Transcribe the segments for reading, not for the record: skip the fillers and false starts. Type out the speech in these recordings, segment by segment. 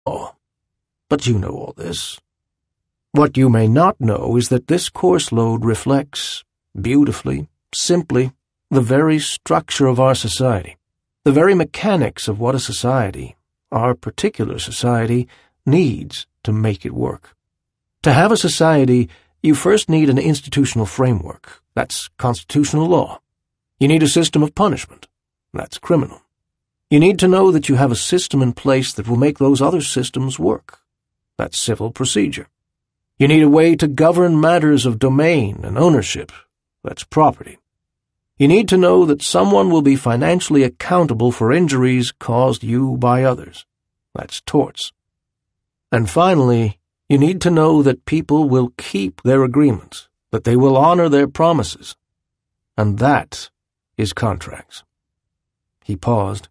law. But you know all this. What you may not know is that this course load reflects, beautifully, simply, the very structure of our society, the very mechanics of what a society, our particular society, needs to make it work. To have a society, you first need an institutional framework. That's constitutional law. You need a system of punishment. That's criminal. You need to know that you have a system in place that will make those other systems work. That's civil procedure. You need a way to govern matters of domain and ownership. That's property. You need to know that someone will be financially accountable for injuries caused you by others. That's torts. And finally, you need to know that people will keep their agreements, that they will honor their promises. And that is contracts. He paused.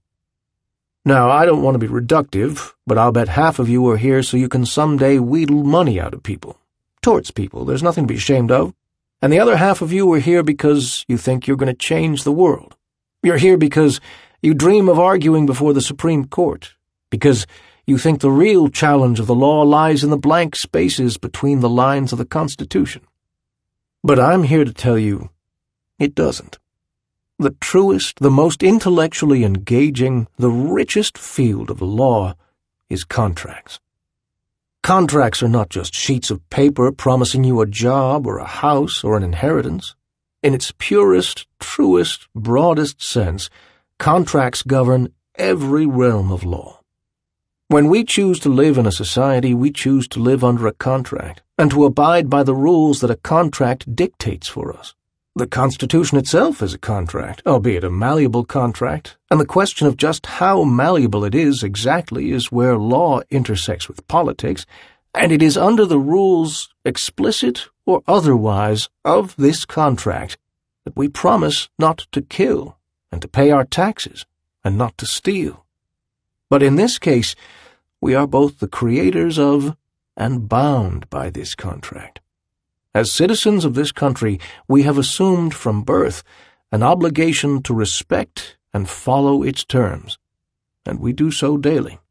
Now, I don't want to be reductive, but I'll bet half of you are here so you can someday wheedle money out of people. Torts people, there's nothing to be ashamed of. And the other half of you are here because you think you're going to change the world. You're here because you dream of arguing before the Supreme Court, because you think the real challenge of the law lies in the blank spaces between the lines of the Constitution. But I'm here to tell you, it doesn't. The truest, the most intellectually engaging, the richest field of the law is contracts. Contracts are not just sheets of paper promising you a job or a house or an inheritance. In its purest, truest, broadest sense, contracts govern every realm of law. When we choose to live in a society, we choose to live under a contract and to abide by the rules that a contract dictates for us. The Constitution itself is a contract, albeit a malleable contract, and the question of just how malleable it is exactly is where law intersects with politics, and it is under the rules, explicit or otherwise, of this contract that we promise not to kill and to pay our taxes and not to steal. But in this case, we are both the creators of and bound by this contract. As citizens of this country, we have assumed from birth an obligation to respect and follow its terms, and we do so daily.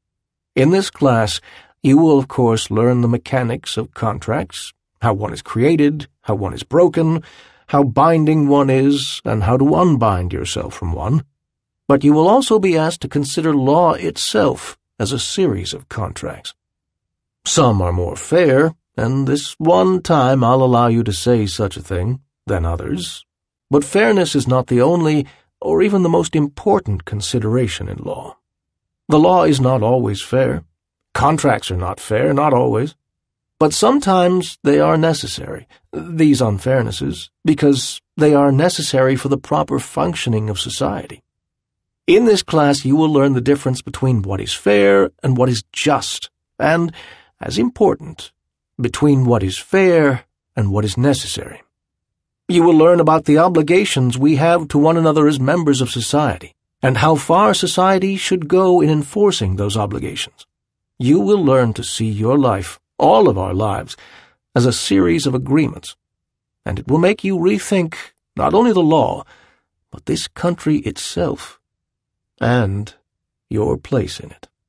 In this class, you will of course learn the mechanics of contracts, how one is created, how one is broken, how binding one is, and how to unbind yourself from one. But you will also be asked to consider law itself as a series of contracts. Some are more fair, and this one time I'll allow you to say such a thing, than others. But fairness is not the only, or even the most important consideration in law. The law is not always fair. Contracts are not fair, not always. But sometimes they are necessary, these unfairnesses, because they are necessary for the proper functioning of society. In this class you will learn the difference between what is fair and what is just, and, as important, between what is fair and what is necessary. You will learn about the obligations we have to one another as members of society, and how far society should go in enforcing those obligations. You will learn to see your life, all of our lives, as a series of agreements, and it will make you rethink not only the law, but this country itself, and your place in it.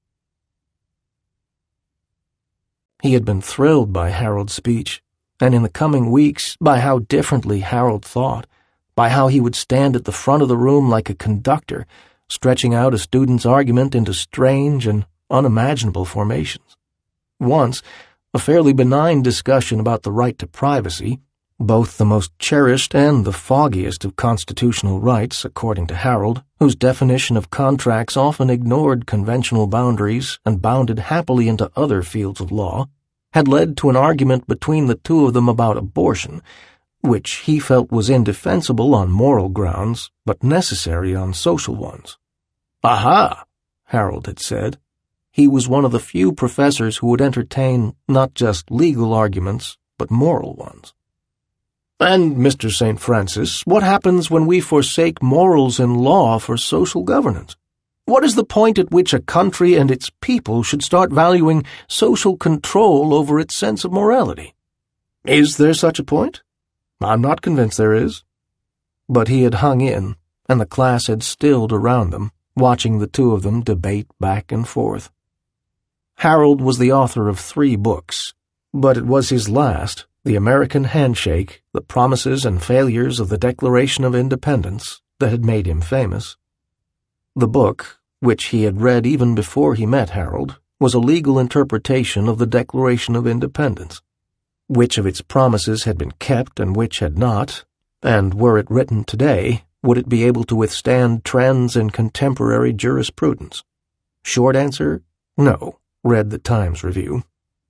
He had been thrilled by Harold's speech, and in the coming weeks by how differently Harold thought, by how he would stand at the front of the room like a conductor, stretching out a student's argument into strange and unimaginable formations. Once, a fairly benign discussion about the right to privacy, both the most cherished and the foggiest of constitutional rights, according to Harold, whose definition of contracts often ignored conventional boundaries and bounded happily into other fields of law, had led to an argument between the two of them about abortion, which he felt was indefensible on moral grounds, but necessary on social ones. "Aha!" Harold had said. He was one of the few professors who would entertain not just legal arguments, but moral ones. "And, Mr. St. Francis, what happens when we forsake morals in law for social governance? What is the point at which a country and its people should start valuing social control over its sense of morality? Is there such a point? I'm not convinced there is." But he had hung in, and the class had stilled around them, watching the two of them debate back and forth. Harold was the author of 3 books, but it was his last, The American Handshake, The Promises and Failures of the Declaration of Independence, that had made him famous. The book, which he had read even before he met Harold, was a legal interpretation of the Declaration of Independence. Which of its promises had been kept and which had not, and were it written today, would it be able to withstand trends in contemporary jurisprudence? Short answer, no, read the Times Review.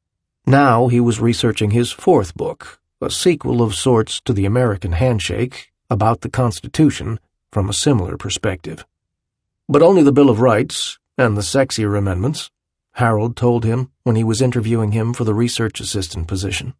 Now he was researching his 4th book, a sequel of sorts to The American Handshake, about the Constitution, from a similar perspective. But only the Bill of Rights, and the sexier amendments, Harold told him when he was interviewing him for the research assistant position.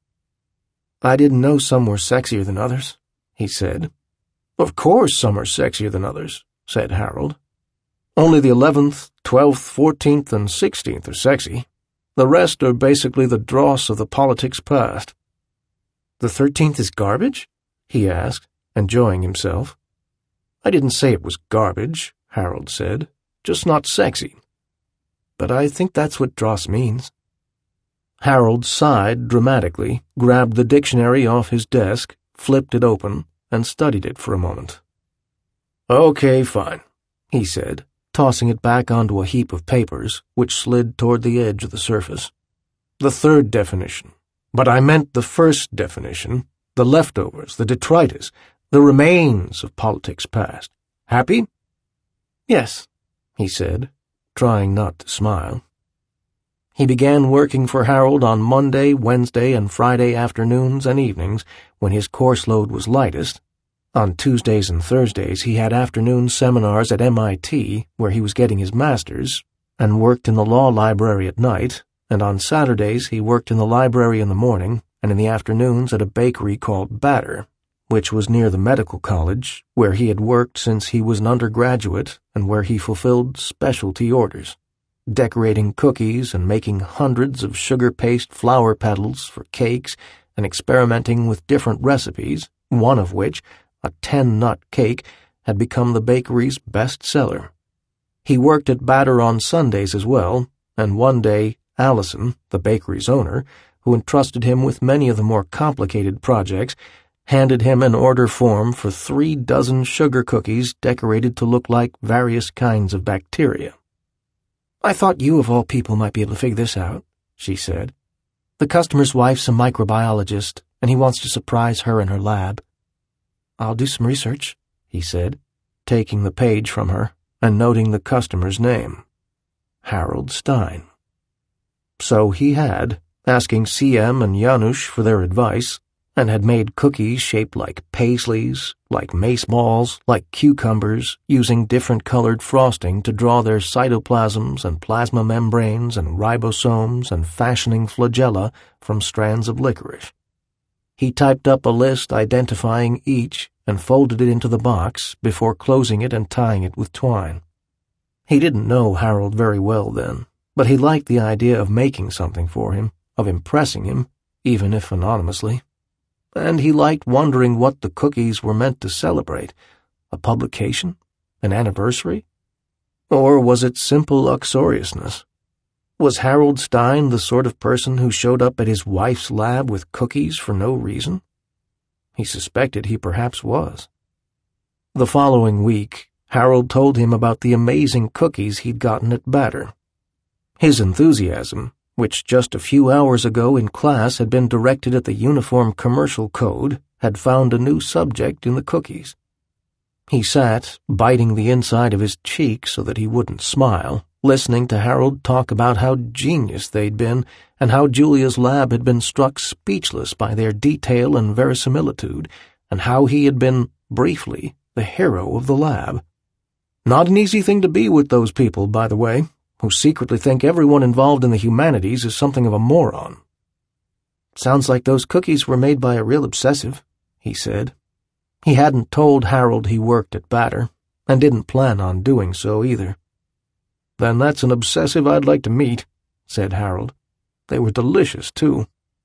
"I didn't know some were sexier than others," he said. "Of course some are sexier than others," said Harold. "Only the 11th, 12th, 14th, and 16th are sexy. The rest are basically the dross of the politics past." "The 13th is garbage?" he asked, enjoying himself. "I didn't say it was garbage," Harold said, "just not sexy. But I think that's what dross means." Harold sighed dramatically, grabbed the dictionary off his desk, flipped it open, and studied it for a moment. "Okay, fine," he said, tossing it back onto a heap of papers, which slid toward the edge of the surface. "The 3rd definition. But I meant the 1st definition, the leftovers, the detritus, the remains of politics past. Happy?" "Yes," he said, trying not to smile. He began working for Harold on Monday, Wednesday, and Friday afternoons and evenings when his course load was lightest. On Tuesdays and Thursdays he had afternoon seminars at MIT, where he was getting his master's, and worked in the law library at night, and on Saturdays he worked in the library in the morning and in the afternoons at a bakery called Batter, which was near the medical college, where he had worked since he was an undergraduate and where he fulfilled specialty orders, decorating cookies and making hundreds of sugar paste flower petals for cakes and experimenting with different recipes, one of which, a 10-nut cake, had become the bakery's best seller. He worked at Batter on Sundays as well, and one day Allison, the bakery's owner, who entrusted him with many of the more complicated projects, handed him an order form for 3 dozen sugar cookies decorated to look like various kinds of bacteria. "I thought you of all people might be able to figure this out," she said. "The customer's wife's a microbiologist, and he wants to surprise her in her lab." "I'll do some research," he said, taking the page from her and noting the customer's name. Harold Stein. So he had, asking CM and Janusz for their advice, and had made cookies shaped like paisleys, like mace balls, like cucumbers, using different colored frosting to draw their cytoplasms and plasma membranes and ribosomes and fashioning flagella from strands of licorice. He typed up a list identifying each and folded it into the box before closing it and tying it with twine. He didn't know Harold very well then, but he liked the idea of making something for him, of impressing him, even if anonymously. And he liked wondering what the cookies were meant to celebrate. A publication? An anniversary? Or was it simple uxoriousness? Was Harold Stein the sort of person who showed up at his wife's lab with cookies for no reason? He suspected he perhaps was. The following week, Harold told him about the amazing cookies he'd gotten at Batter. His enthusiasm, which just a few hours ago in class had been directed at the Uniform Commercial Code, had found a new subject in the cookies. He sat, biting the inside of his cheek so that he wouldn't smile, listening to Harold talk about how genius they'd been and how Julia's lab had been struck speechless by their detail and verisimilitude, and how he had been, briefly, the hero of the lab. Not an easy thing to be with those people, by the way, who secretly think everyone involved in the humanities is something of a moron. "Sounds like those cookies were made by a real obsessive," he said. He hadn't told Harold he worked at Batter, and didn't plan on doing so either. "Then that's an obsessive I'd like to meet," said Harold. "They were delicious, too."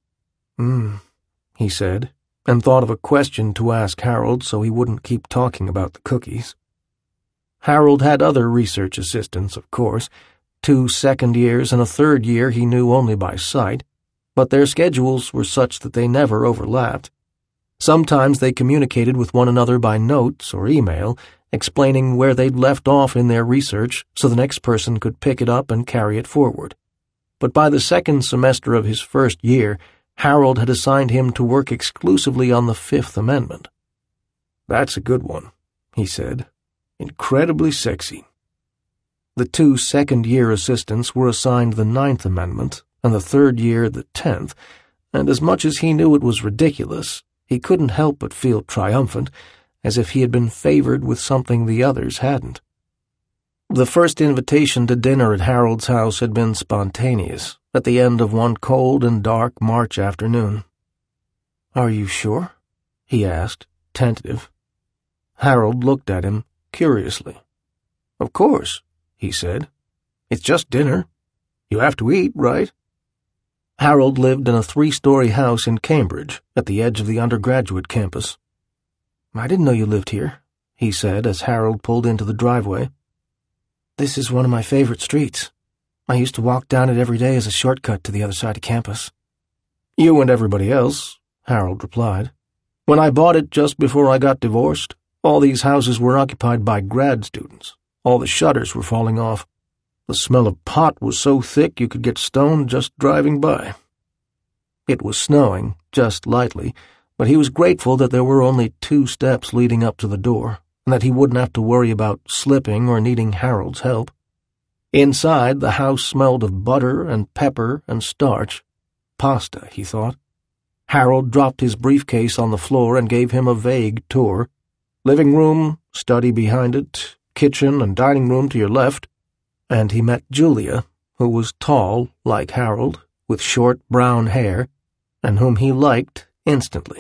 He said, and thought of a question to ask Harold so he wouldn't keep talking about the cookies. Harold had other research assistants, of course, 2 second years and a third year he knew only by sight, but their schedules were such that they never overlapped. Sometimes they communicated with one another by notes or email, explaining where they'd left off in their research so the next person could pick it up and carry it forward. But by the second semester of his first year, Harold had assigned him to work exclusively on the Fifth Amendment. "That's a good one," he said. "Incredibly sexy." The 2 second-year assistants were assigned the Ninth Amendment, and the third year the 10th, and as much as he knew it was ridiculous, he couldn't help but feel triumphant, as if he had been favored with something the others hadn't. The first invitation to dinner at Harold's house had been spontaneous, at the end of one cold and dark March afternoon. "Are you sure?" he asked, tentative. Harold looked at him curiously. "Of course," he said. "It's just dinner. You have to eat, right?" Harold lived in a 3-story house in Cambridge, at the edge of the undergraduate campus. "I didn't know you lived here," he said as Harold pulled into the driveway. "This is one of my favorite streets. I used to walk down it every day as a shortcut to the other side of campus." "You and everybody else," Harold replied. "When I bought it just before I got divorced, all these houses were occupied by grad students. All the shutters were falling off. The smell of pot was so thick you could get stoned just driving by." It was snowing, just lightly, but he was grateful that there were only 2 steps leading up to the door, and that he wouldn't have to worry about slipping or needing Harold's help. Inside, the house smelled of butter and pepper and starch. Pasta, he thought. Harold dropped his briefcase on the floor and gave him a vague tour. Living room, study behind it, kitchen and dining room to your left. And he met Julia, who was tall, like Harold, with short brown hair, and whom he liked instantly.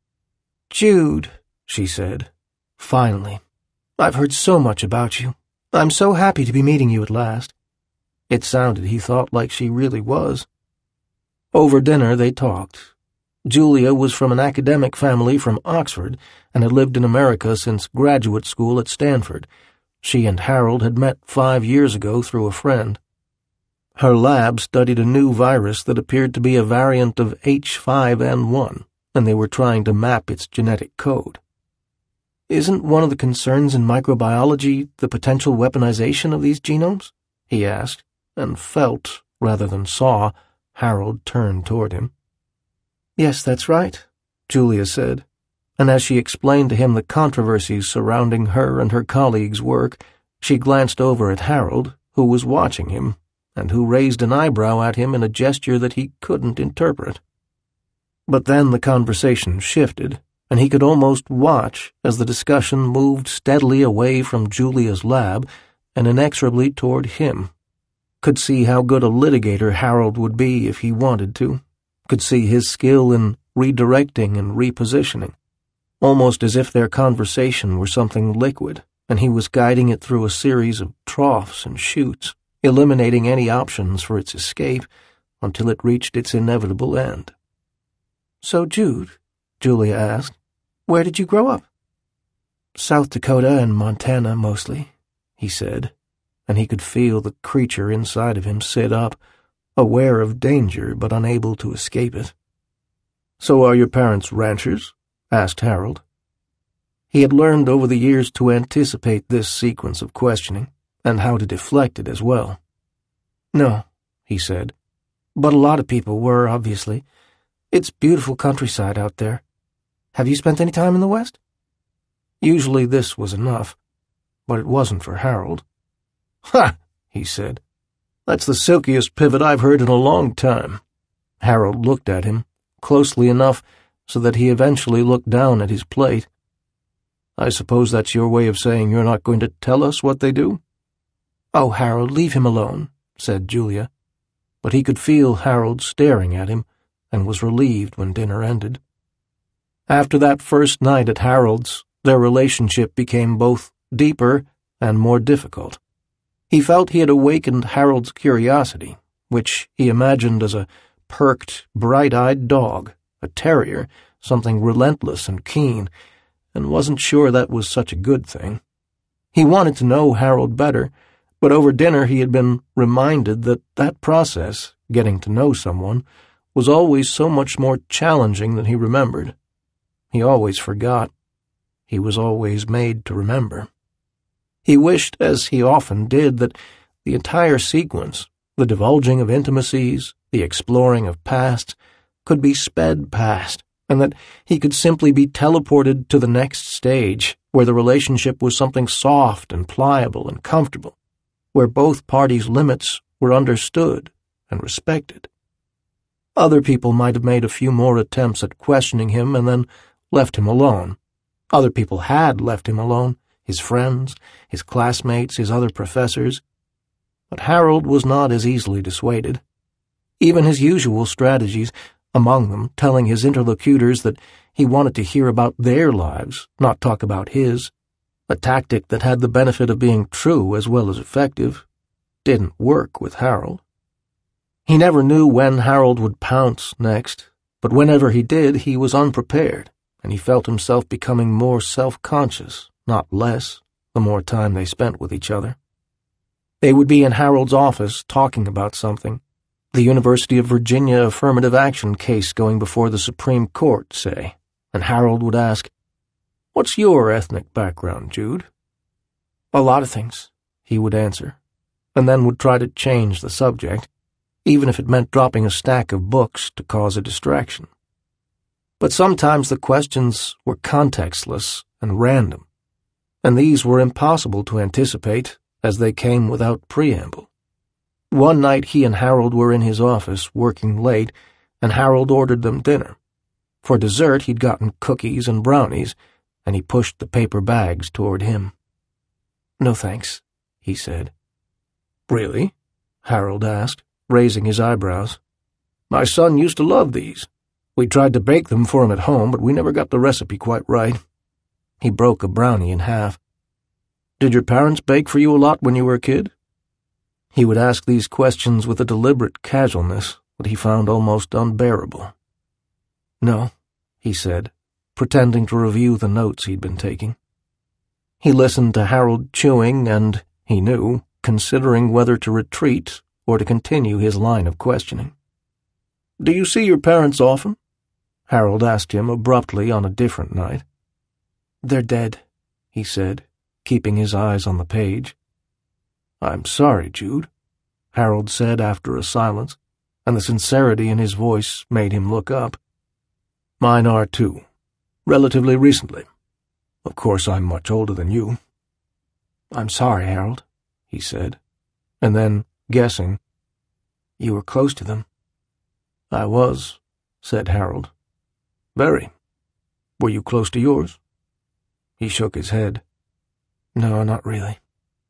"Jude," she said, "finally. I've heard so much about you. I'm so happy to be meeting you at last." It sounded, he thought, like she really was. Over dinner they talked. Julia was from an academic family from Oxford and had lived in America since graduate school at Stanford. She and Harold had met 5 years ago through a friend. Her lab studied a new virus that appeared to be a variant of H5N1, and they were trying to map its genetic code. "Isn't one of the concerns in microbiology the potential weaponization of these genomes?" he asked, and felt, rather than saw, Harold turn toward him. "Yes, that's right," Julia said, and as she explained to him the controversies surrounding her and her colleagues' work, she glanced over at Harold, who was watching him, and who raised an eyebrow at him in a gesture that he couldn't interpret. But then the conversation shifted, and he could almost watch as the discussion moved steadily away from Julia's lab and inexorably toward him. Could see how good a litigator Harold would be if he wanted to. Could see his skill in redirecting and repositioning. Almost as if their conversation were something liquid, and he was guiding it through a series of troughs and chutes, eliminating any options for its escape until it reached its inevitable end. "So, Jude," Julia asked, "where did you grow up?" "South Dakota and Montana, mostly," he said, and he could feel the creature inside of him sit up, aware of danger but unable to escape it. "So are your parents ranchers?" asked Harold. He had learned over the years to anticipate this sequence of questioning, and how to deflect it as well. "No," he said, "but a lot of people were, obviously. It's beautiful countryside out there. Have you spent any time in the West?" Usually this was enough, but it wasn't for Harold. "Ha!" he said. "That's the silkiest pivot I've heard in a long time." Harold looked at him, closely enough so that he eventually looked down at his plate. "I suppose that's your way of saying you're not going to tell us what they do?" "Oh, Harold, leave him alone," said Julia. But he could feel Harold staring at him, and was relieved when dinner ended. After that first night at Harold's, their relationship became both deeper and more difficult. He felt he had awakened Harold's curiosity, which he imagined as a perked, bright-eyed dog, a terrier, something relentless and keen, and wasn't sure that was such a good thing. He wanted to know Harold better, But over dinner he had been reminded that that process, getting to know someone, was always so much more challenging than he remembered. He always forgot. He was always made to remember. He wished, as he often did, that the entire sequence, the divulging of intimacies, the exploring of pasts, could be sped past, and that he could simply be teleported to the next stage, where the relationship was something soft and pliable and comfortable, where both parties' limits were understood and respected. Other people might have made a few more attempts at questioning him and then left him alone. Other people had left him alone, his friends, his classmates, his other professors. But Harold was not as easily dissuaded. Even his usual strategies, among them telling his interlocutors that he wanted to hear about their lives, not talk about his, a tactic that had the benefit of being true as well as effective, didn't work with Harold. He never knew when Harold would pounce next, but whenever he did, he was unprepared, and he felt himself becoming more self-conscious, not less, the more time they spent with each other. They would be in Harold's office talking about something, the University of Virginia affirmative action case going before the Supreme Court, say, and Harold would ask, "What's your ethnic background, Jude?" "A lot of things," he would answer, and then would try to change the subject, even if it meant dropping a stack of books to cause a distraction. But sometimes the questions were contextless and random, and these were impossible to anticipate as they came without preamble. One night he and Harold were in his office working late, and Harold ordered them dinner. For dessert he'd gotten cookies and brownies, and he pushed the paper bags toward him. "No thanks," he said. "Really?" Harold asked, raising his eyebrows. "My son used to love these. We tried to bake them for him at home, but we never got the recipe quite right." He broke a brownie in half. "Did your parents bake for you a lot when you were a kid?" He would ask these questions with a deliberate casualness that he found almost unbearable. "No," he said, pretending to review the notes he'd been taking. He listened to Harold chewing and, he knew, considering whether to retreat or to continue his line of questioning. "Do you see your parents often?" Harold asked him abruptly on a different night. "They're dead," he said, keeping his eyes on the page. "I'm sorry, Jude," Harold said after a silence, and the sincerity in his voice made him look up. "Mine are too. Relatively recently. Of course, I'm much older than you." "I'm sorry, Harold," he said, and then, guessing, "You were close to them." "I was," said Harold. "Very. Were you close to yours?" He shook his head. "No, not really."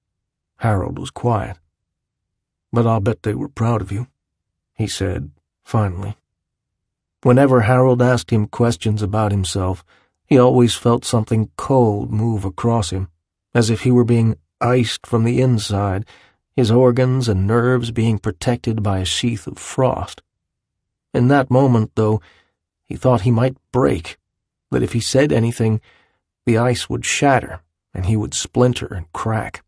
Harold was quiet. "But I'll bet they were proud of you," he said, finally. Whenever Harold asked him questions about himself, he always felt something cold move across him, as if he were being iced from the inside, his organs and nerves being protected by a sheath of frost. In that moment, though, he thought he might break, that if he said anything, the ice would shatter and he would splinter and crack.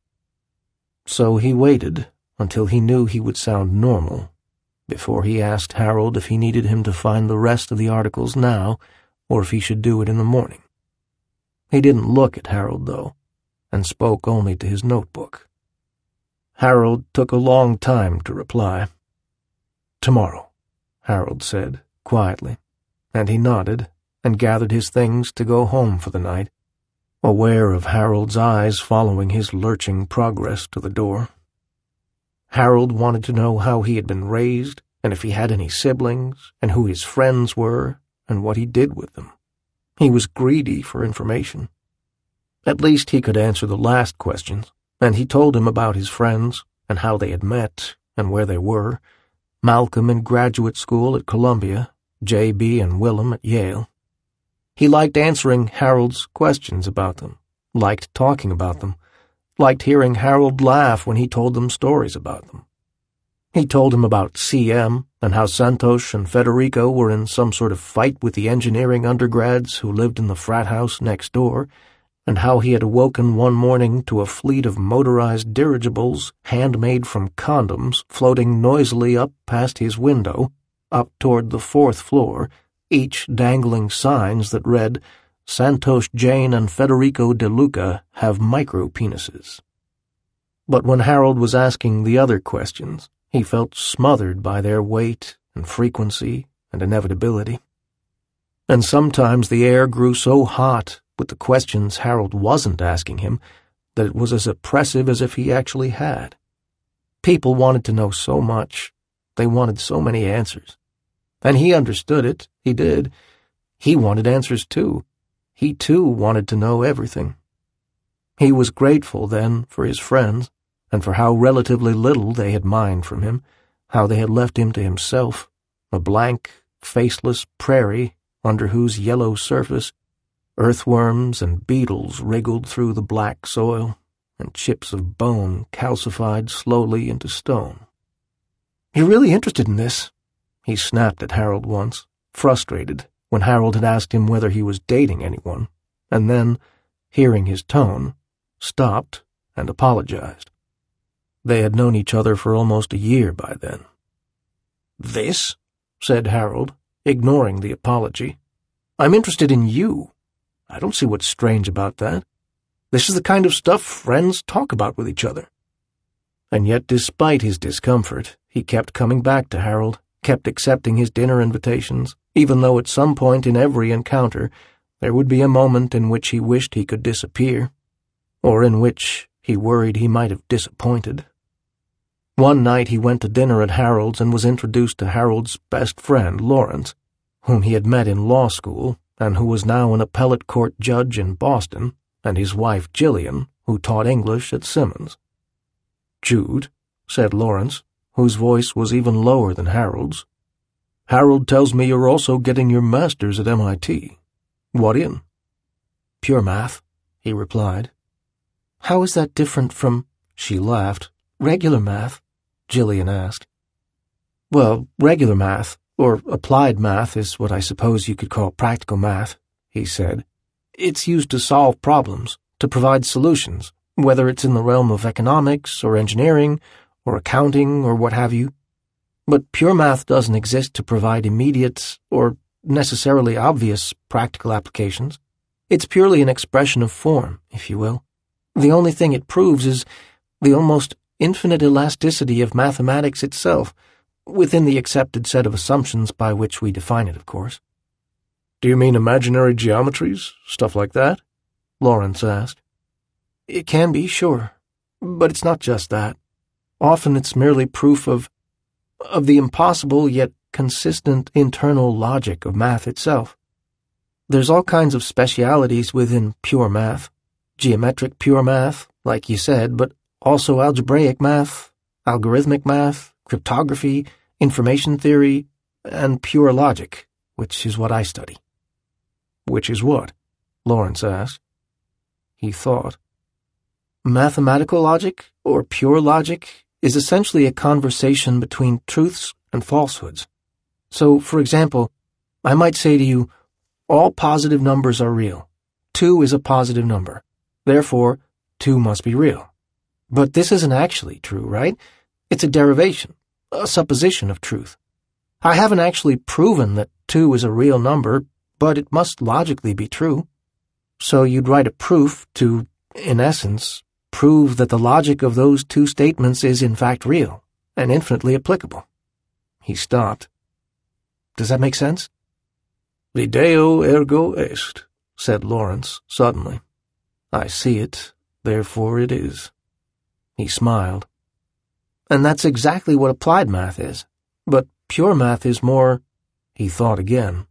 So he waited until he knew he would sound normal before he asked Harold if he needed him to find the rest of the articles now or if he should do it in the morning. He didn't look at Harold, though, and spoke only to his notebook. Harold took a long time to reply. "Tomorrow," Harold said, quietly, and he nodded and gathered his things to go home for the night, aware of Harold's eyes following his lurching progress to the door. Harold wanted to know how he had been raised, and if he had any siblings, and who his friends were, and what he did with them. He was greedy for information. At least he could answer the last questions, and he told him about his friends, and how they had met, and where they were. Malcolm in graduate school at Columbia, J.B. and Willem at Yale. He liked answering Harold's questions about them, liked talking about them, liked hearing Harold laugh when he told them stories about them. He told him about CM and how Santosh and Federico were in some sort of fight with the engineering undergrads who lived in the frat house next door, and how he had awoken one morning to a fleet of motorized dirigibles, handmade from condoms, floating noisily up past his window, up toward the 4th floor, each dangling signs that read, "Santosh Jain and Federico De Luca have micro-penises." But when Harold was asking the other questions, he felt smothered by their weight and frequency and inevitability. And sometimes the air grew so hot with the questions Harold wasn't asking him that it was as oppressive as if he actually had. People wanted to know so much. They wanted so many answers. And he understood it. He did. He wanted answers too. He too wanted to know everything. He was grateful then for his friends, and for how relatively little they had mined from him, how they had left him to himself, a blank, faceless prairie under whose yellow surface earthworms and beetles wriggled through the black soil, and chips of bone calcified slowly into stone. "You're really interested in this?" he snapped at Harold once, frustrated, when Harold had asked him whether he was dating anyone, and then, hearing his tone, stopped and apologized. They had known each other for almost a year by then. "This?" said Harold, ignoring the apology. "I'm interested in you. I don't see what's strange about that. This is the kind of stuff friends talk about with each other." And yet, despite his discomfort, he kept coming back to Harold, kept accepting his dinner invitations, even though at some point in every encounter there would be a moment in which he wished he could disappear, or in which he worried he might have disappointed. One night he went to dinner at Harold's and was introduced to Harold's best friend, Lawrence, whom he had met in law school and who was now an appellate court judge in Boston, and his wife Jillian, who taught English at Simmons. "Jude," said Lawrence, whose voice was even lower than Harold's, "Harold tells me you're also getting your master's at MIT. What in?" "Pure math," he replied. "How is that different from—" She laughed. "Regular math?" Jillian asked. "Well, regular math, or applied math, is what I suppose you could call practical math," he said. "It's used to solve problems, to provide solutions, whether it's in the realm of economics or engineering or accounting or what have you. But pure math doesn't exist to provide immediate or necessarily obvious practical applications. It's purely an expression of form, if you will. The only thing it proves is the almost infinite elasticity of mathematics itself, within the accepted set of assumptions by which we define it, of course." "Do you mean imaginary geometries, stuff like that?" Lawrence asked. "It can be, sure, but it's not just that. Often it's merely proof of the impossible yet consistent internal logic of math itself. There's all kinds of specialities within pure math, geometric pure math, like you said, but also algebraic math, algorithmic math, cryptography, information theory, and pure logic, which is what I study." "Which is what?" Lawrence asked. He thought. "Mathematical logic, or pure logic, is essentially a conversation between truths and falsehoods. So, for example, I might say to you, all positive numbers are real. 2 is a positive number. Therefore, 2 must be real. But this isn't actually true, right? It's a derivation, a supposition of truth. I haven't actually proven that 2 is a real number, but it must logically be true. So you'd write a proof to, in essence, prove that the logic of those 2 statements is in fact real and infinitely applicable." He stopped. "Does that make sense?" "Video ergo est," said Lawrence suddenly. "I see it, therefore it is." He smiled. "And that's exactly what applied math is. But pure math is more—" He thought again.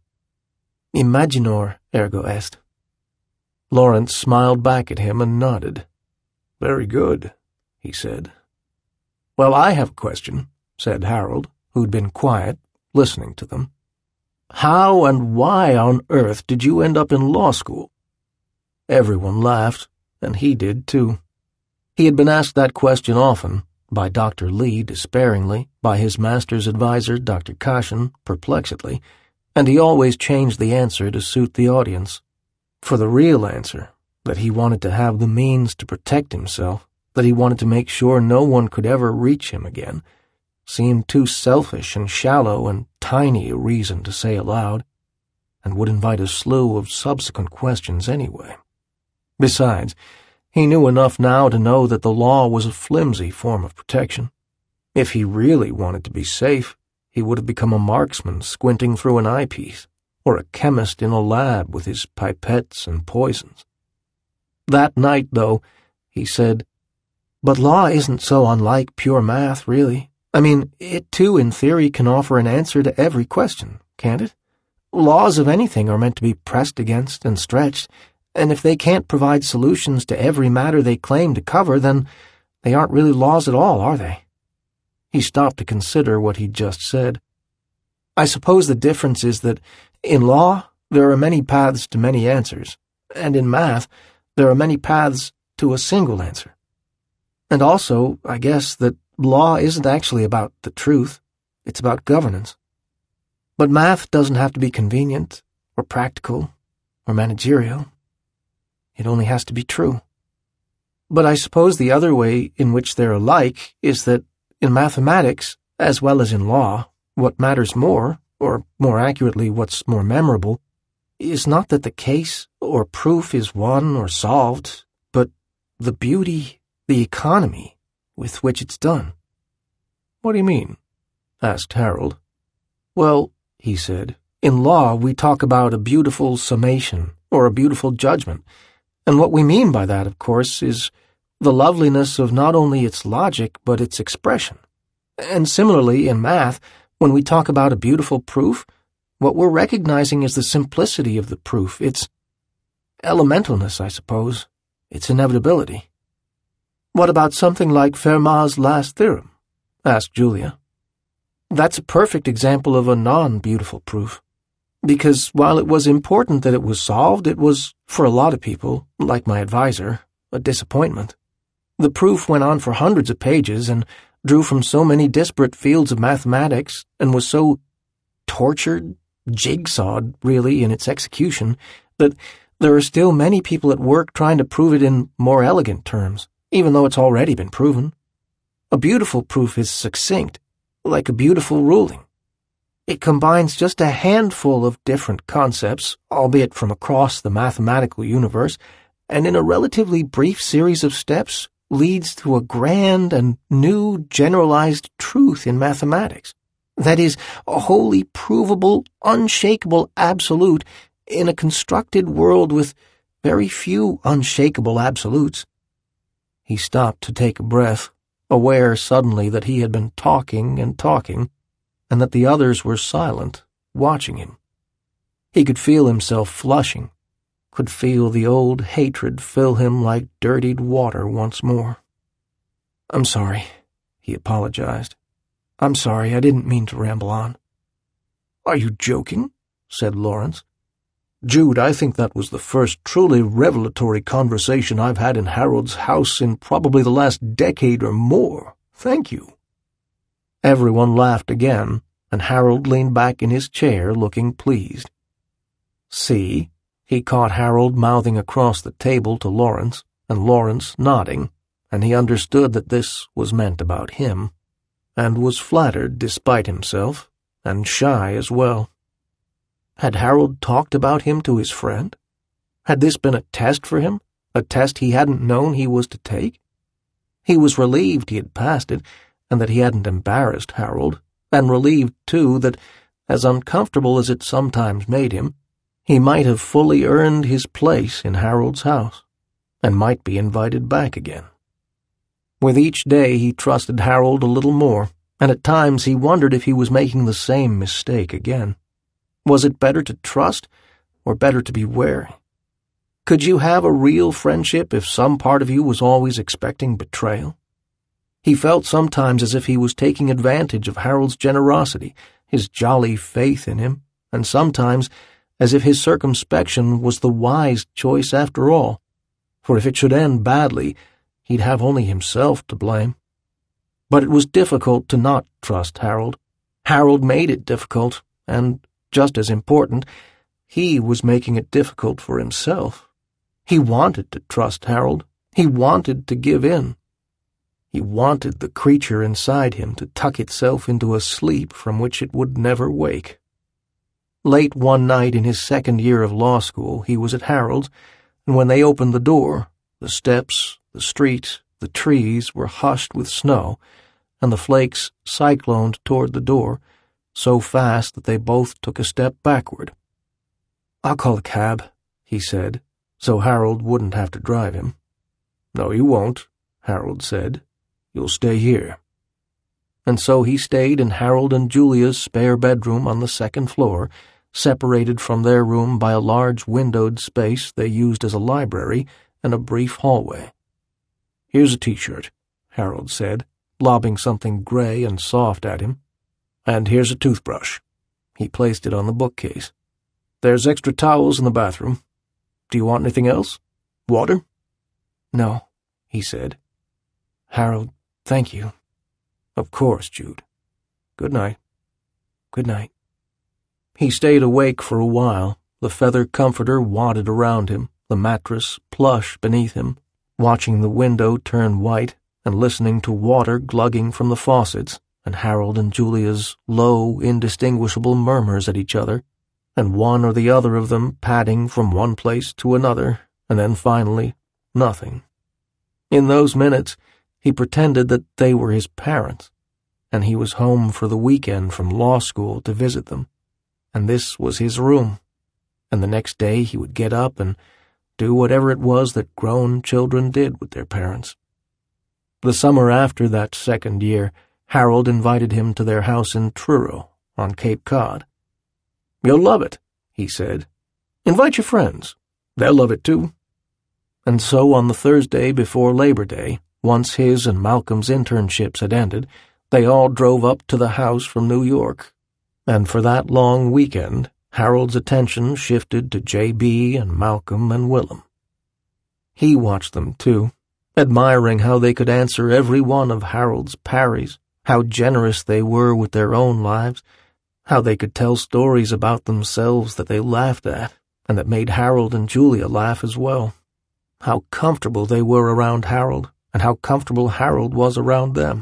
"Imaginor ergo est." Lawrence smiled back at him and nodded. "Very good," he said. "Well, I have a question," said Harold, who'd been quiet, listening to them. "How and why on earth did you end up in law school?" Everyone laughed, and he did too. He had been asked that question often, by Dr. Lee despairingly, by his master's advisor, Dr. Kashin, perplexedly, and he always changed the answer to suit the audience. For the real answer, that he wanted to have the means to protect himself, that he wanted to make sure no one could ever reach him again, seemed too selfish and shallow and tiny a reason to say aloud, and would invite a slew of subsequent questions anyway. Besides, he knew enough now to know that the law was a flimsy form of protection. If he really wanted to be safe, he would have become a marksman squinting through an eyepiece, or a chemist in a lab with his pipettes and poisons. That night, though, he said, "But law isn't so unlike pure math, really. I mean, it too, in theory, can offer an answer to every question, can't it? Laws of anything are meant to be pressed against and stretched, and if they can't provide solutions to every matter they claim to cover, then they aren't really laws at all, are they?" He stopped to consider what he'd just said. "I suppose the difference is that in law there are many paths to many answers, and in math there are many paths to a single answer. And also, I guess, that law isn't actually about the truth, it's about governance. But math doesn't have to be convenient, or practical, or managerial. It only has to be true. But I suppose the other way in which they're alike is that in mathematics, as well as in law, what matters more, or more accurately what's more memorable, is not that the case or proof is won or solved, but the beauty, the economy with which it's done." "What do you mean?" asked Harold. "Well," he said, "in law we talk about a beautiful summation or a beautiful judgment, and what we mean by that, of course, is the loveliness of not only its logic but its expression. And similarly, in math, when we talk about a beautiful proof, what we're recognizing is the simplicity of the proof, its elementalness, I suppose, its inevitability." "What about something like Fermat's last theorem?" asked Julia. "That's a perfect example of a non-beautiful proof, because while it was important that it was solved, it was, for a lot of people, like my advisor, a disappointment. The proof went on for hundreds of pages and drew from so many disparate fields of mathematics and was so tortured, jigsawed, really, in its execution, that there are still many people at work trying to prove it in more elegant terms, even though it's already been proven. A beautiful proof is succinct, like a beautiful ruling. It combines just a handful of different concepts, albeit from across the mathematical universe, and in a relatively brief series of steps leads to a grand and new generalized truth in mathematics. That is, a wholly provable, unshakable absolute in a constructed world with very few unshakable absolutes." He stopped to take a breath, aware suddenly that he had been talking and talking, and that the others were silent, watching him. He could feel himself flushing, could feel the old hatred fill him like dirtied water once more. "I'm sorry," he apologized. "I'm sorry, I didn't mean to ramble on." "Are you joking?" said Lawrence. "Jude, I think that was the first truly revelatory conversation I've had in Harold's house in probably the last decade or more. Thank you." Everyone laughed again, and Harold leaned back in his chair looking pleased. "See?" He caught Harold mouthing across the table to Lawrence, and Lawrence nodding, and he understood that this was meant about him, and was flattered despite himself, and shy as well. Had Harold talked about him to his friend? Had this been a test for him, a test he hadn't known he was to take? He was relieved he had passed it, and that he hadn't embarrassed Harold, and relieved, too, that, as uncomfortable as it sometimes made him, he might have fully earned his place in Harold's house, and might be invited back again. With each day he trusted Harold a little more, and at times he wondered if he was making the same mistake again. Was it better to trust, or better to be wary? Could you have a real friendship if some part of you was always expecting betrayal? He felt sometimes as if he was taking advantage of Harold's generosity, his jolly faith in him, and sometimes as if his circumspection was the wise choice after all, for if it should end badly, he'd have only himself to blame. But it was difficult to not trust Harold. Harold made it difficult, and, just as important, he was making it difficult for himself. He wanted to trust Harold. He wanted to give in. He wanted the creature inside him to tuck itself into a sleep from which it would never wake. Late one night in his second year of law school, he was at Harold's, and when they opened the door, the steps, the street, the trees were hushed with snow, and the flakes cycloned toward the door, so fast that they both took a step backward. "I'll call a cab," he said, so Harold wouldn't have to drive him. "No, you won't," Harold said. "You'll stay here." And so he stayed in Harold and Julia's spare bedroom on the second floor, separated from their room by a large windowed space they used as a library and a brief hallway. "Here's a T-shirt," Harold said, lobbing something gray and soft at him. "And here's a toothbrush." He placed it on the bookcase. "There's extra towels in the bathroom. Do you want anything else? Water?" "No," he said. "Harold, thank you." "Of course, Jude. Good night." "Good night." He stayed awake for a while, the feather comforter wadded around him, the mattress plush beneath him, watching the window turn white and listening to water glugging from the faucets and Harold and Julia's low, indistinguishable murmurs at each other, and one or the other of them padding from one place to another, and then finally, nothing. In those minutes, he pretended that they were his parents, and he was home for the weekend from law school to visit them, and this was his room, and the next day he would get up and do whatever it was that grown children did with their parents. The summer after that second year, Harold invited him to their house in Truro, on Cape Cod. "You'll love it," he said. "Invite your friends. They'll love it too." And so on the Thursday before Labor Day, once his and Malcolm's internships had ended, they all drove up to the house from New York. And for that long weekend, Harold's attention shifted to J.B. and Malcolm and Willem. He watched them, too, admiring how they could answer every one of Harold's parries, how generous they were with their own lives, how they could tell stories about themselves that they laughed at, and that made Harold and Julia laugh as well. How comfortable they were around Harold, and how comfortable Harold was around them.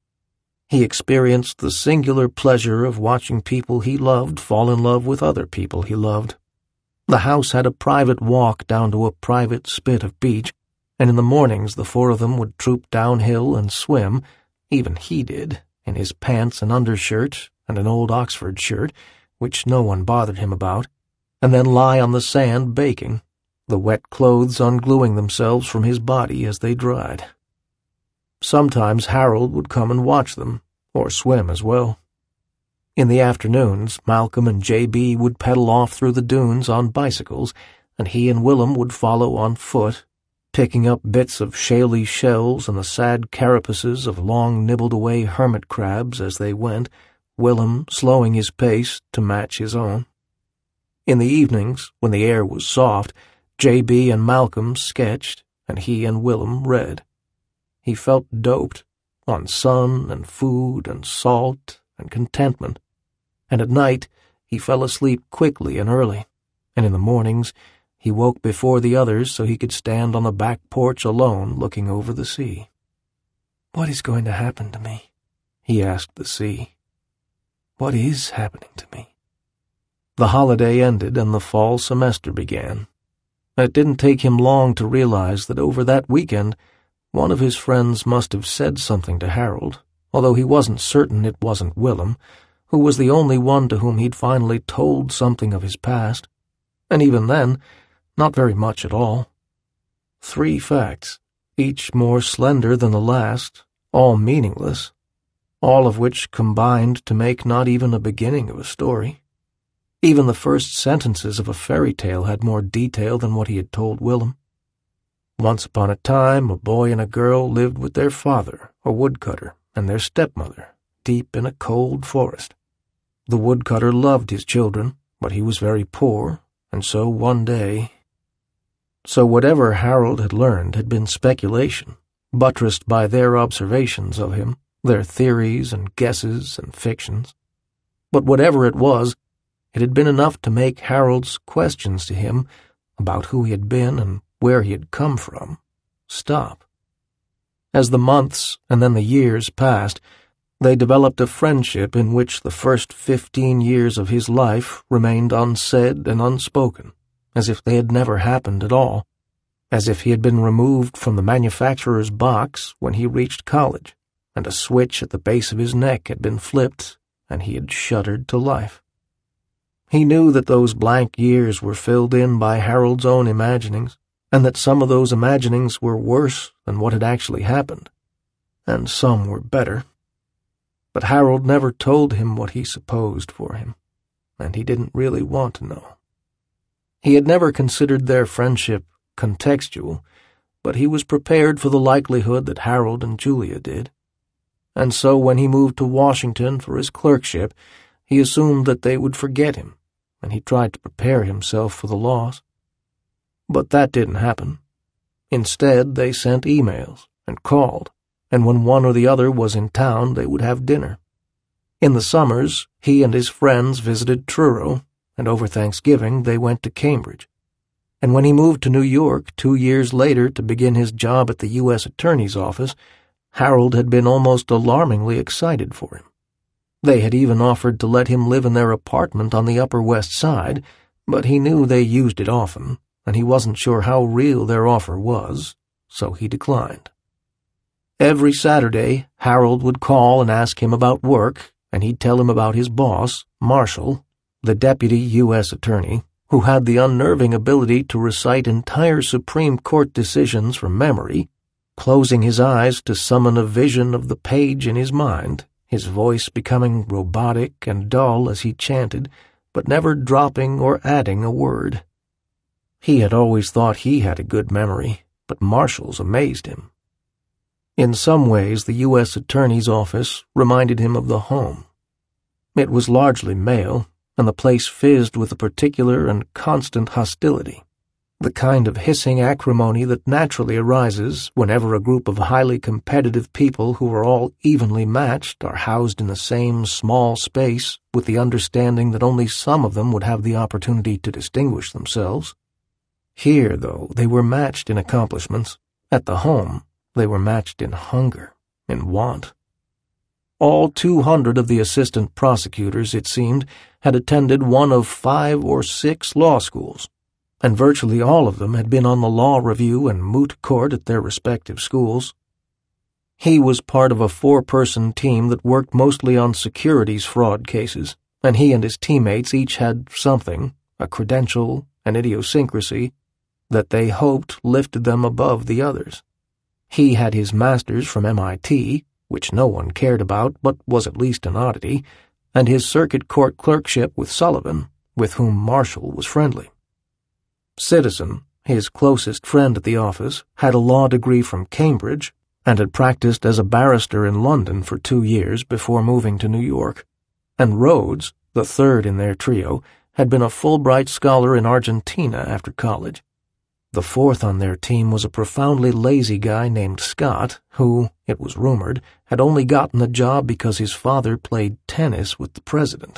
He experienced the singular pleasure of watching people he loved fall in love with other people he loved. The house had a private walk down to a private spit of beach, and in the mornings the four of them would troop downhill and swim, even he did, in his pants and undershirt and an old Oxford shirt, which no one bothered him about, and then lie on the sand baking, the wet clothes ungluing themselves from his body as they dried. Sometimes Harold would come and watch them, or swim as well. In the afternoons, Malcolm and J.B. would pedal off through the dunes on bicycles, and he and Willem would follow on foot, picking up bits of shaly shells and the sad carapaces of long-nibbled-away hermit crabs as they went, Willem slowing his pace to match his own. In the evenings, when the air was soft, J.B. and Malcolm sketched, and he and Willem read. He felt doped, on sun and food and salt and contentment, and at night he fell asleep quickly and early, and in the mornings he woke before the others so he could stand on the back porch alone looking over the sea. "What is going to happen to me?" he asked the sea. "What is happening to me?" The holiday ended and the fall semester began. It didn't take him long to realize that over that weekend one of his friends must have said something to Harold, although he wasn't certain it wasn't Willem, who was the only one to whom he'd finally told something of his past, and even then, not very much at all. 3 facts, each more slender than the last, all meaningless, all of which combined to make not even a beginning of a story. Even the first sentences of a fairy tale had more detail than what he had told Willem. Once upon a time, a boy and a girl lived with their father, a woodcutter, and their stepmother, deep in a cold forest. The woodcutter loved his children, but he was very poor, and so one day... So whatever Harold had learned had been speculation, buttressed by their observations of him, their theories and guesses and fictions. But whatever it was, it had been enough to make Harold's questions to him about who he had been and where he had come from, stop. As the months and then the years passed, they developed a friendship in which the first 15 years of his life remained unsaid and unspoken, as if they had never happened at all, as if he had been removed from the manufacturer's box when he reached college, and a switch at the base of his neck had been flipped, and he had shuddered to life. He knew that those blank years were filled in by Harold's own imaginings, and that some of those imaginings were worse than what had actually happened, and some were better. But Harold never told him what he supposed for him, and he didn't really want to know. He had never considered their friendship contextual, but he was prepared for the likelihood that Harold and Julia did. And so when he moved to Washington for his clerkship, he assumed that they would forget him, and he tried to prepare himself for the loss. But that didn't happen. Instead, they sent emails and called, and when one or the other was in town, they would have dinner. In the summers, he and his friends visited Truro, and over Thanksgiving they went to Cambridge. And when he moved to New York 2 years later to begin his job at the U.S. Attorney's Office, Harold had been almost alarmingly excited for him. They had even offered to let him live in their apartment on the Upper West Side, but he knew they used it often, and he wasn't sure how real their offer was, so he declined. Every Saturday, Harold would call and ask him about work, and he'd tell him about his boss, Marshall, the deputy U.S. attorney, who had the unnerving ability to recite entire Supreme Court decisions from memory, closing his eyes to summon a vision of the page in his mind, his voice becoming robotic and dull as he chanted, but never dropping or adding a word. He had always thought he had a good memory, but Marshall's amazed him. In some ways, the U.S. Attorney's Office reminded him of the home. It was largely male, and the place fizzed with a particular and constant hostility, the kind of hissing acrimony that naturally arises whenever a group of highly competitive people who are all evenly matched are housed in the same small space with the understanding that only some of them would have the opportunity to distinguish themselves. Here, though, they were matched in accomplishments. At the home, they were matched in hunger, in want. All 200 of the assistant prosecutors, it seemed, had attended one of 5 or 6 law schools, and virtually all of them had been on the law review and moot court at their respective schools. He was part of a 4-person team that worked mostly on securities fraud cases, and he and his teammates each had something, a credential, an idiosyncrasy, that they hoped lifted them above the others. He had his master's from MIT, which no one cared about but was at least an oddity, and his circuit court clerkship with Sullivan, with whom Marshall was friendly. Citizen, his closest friend at the office, had a law degree from Cambridge and had practiced as a barrister in London for 2 years before moving to New York, and Rhodes, the third in their trio, had been a Fulbright scholar in Argentina after college. The fourth on their team was a profoundly lazy guy named Scott, who, it was rumored, had only gotten the job because his father played tennis with the president.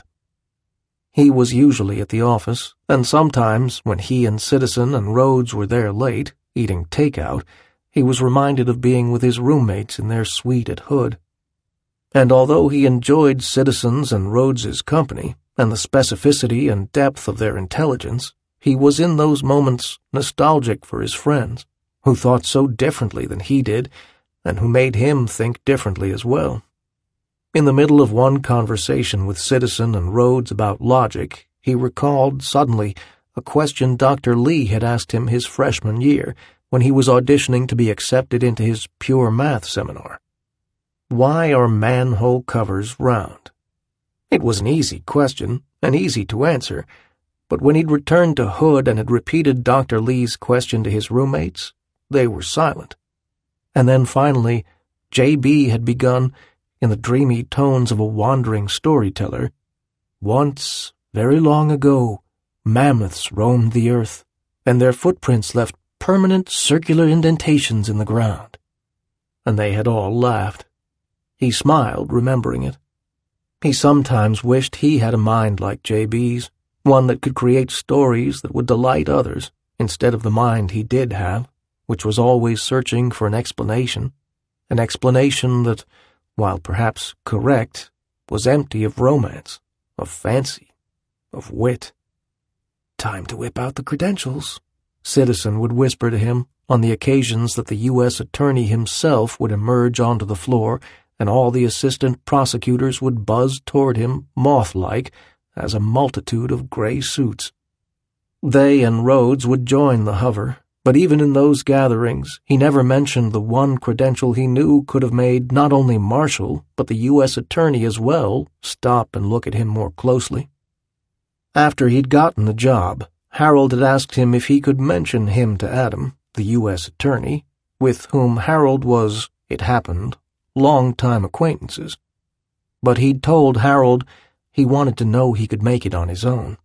He was usually at the office, and sometimes, when he and Citizen and Rhodes were there late, eating takeout, he was reminded of being with his roommates in their suite at Hood. And although he enjoyed Citizen's and Rhodes's company, and the specificity and depth of their intelligence, he was in those moments nostalgic for his friends, who thought so differently than he did, and who made him think differently as well. In the middle of one conversation with Citizen and Rhodes about logic, he recalled suddenly a question Dr. Lee had asked him his freshman year when he was auditioning to be accepted into his pure math seminar. Why are manhole covers round? It was an easy question, and easy to answer, but when he'd returned to Hood and had repeated Dr. Lee's question to his roommates, they were silent. And then finally, J.B. had begun, in the dreamy tones of a wandering storyteller, "Once, very long ago, mammoths roamed the earth, and their footprints left permanent circular indentations in the ground." And they had all laughed. He smiled, remembering it. He sometimes wished he had a mind like J.B.'s, one that could create stories that would delight others, instead of the mind he did have, which was always searching for an explanation that, while perhaps correct, was empty of romance, of fancy, of wit. "Time to whip out the credentials," Citizen would whisper to him on the occasions that the U.S. Attorney himself would emerge onto the floor and all the assistant prosecutors would buzz toward him, moth-like, as a multitude of gray suits. They and Rhodes would join the hover, but even in those gatherings he never mentioned the one credential he knew could have made not only Marshall, but the U.S. Attorney as well, stop and look at him more closely. After he'd gotten the job, Harold had asked him if he could mention him to Adam, the U.S. Attorney, with whom Harold was, it happened, long-time acquaintances. But he'd told Harold he wanted to know he could make it on his own.